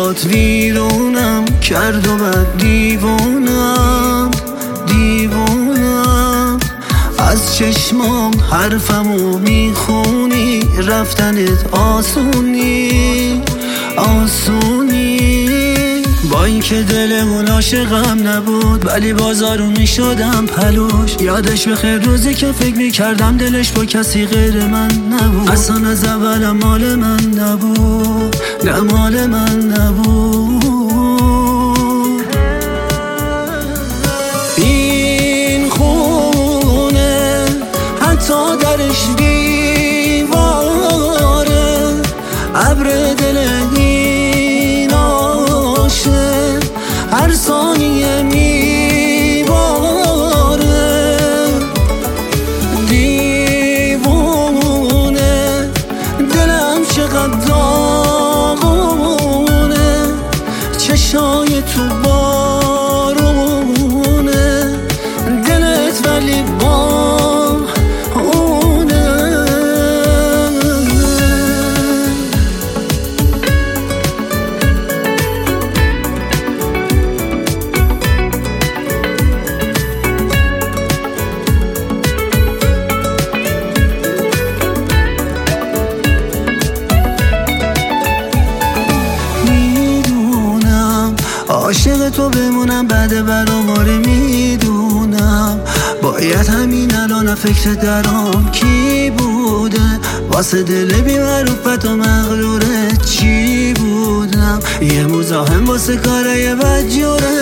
عشقات ویرونم کرد و بعد دیوونم از چشمام حرفمو میخونی، رفتنت آسونی با اینکه دلمون عاشقم نبود ولی بازارو میشدم پلوش. یادش بخیر روزی که فکر میکردم دلش با کسی غیر من نبود، اصلا از اولم مال من نبود، نه مال من نبود. این خونه حتی درش دیواره، ابر دل این عاشق هر ثانیه میباره. دیوونه دلم چقدر داغونه، چشای تو بارونه، دلت ولی عاشق تو بمونم بعد برآوری میدونم. باید همین الان فکر درام کی بوده، واسه دل بی معروفت و مغرورت چی بودم. یه مزاحم واسه کارای بدجوره،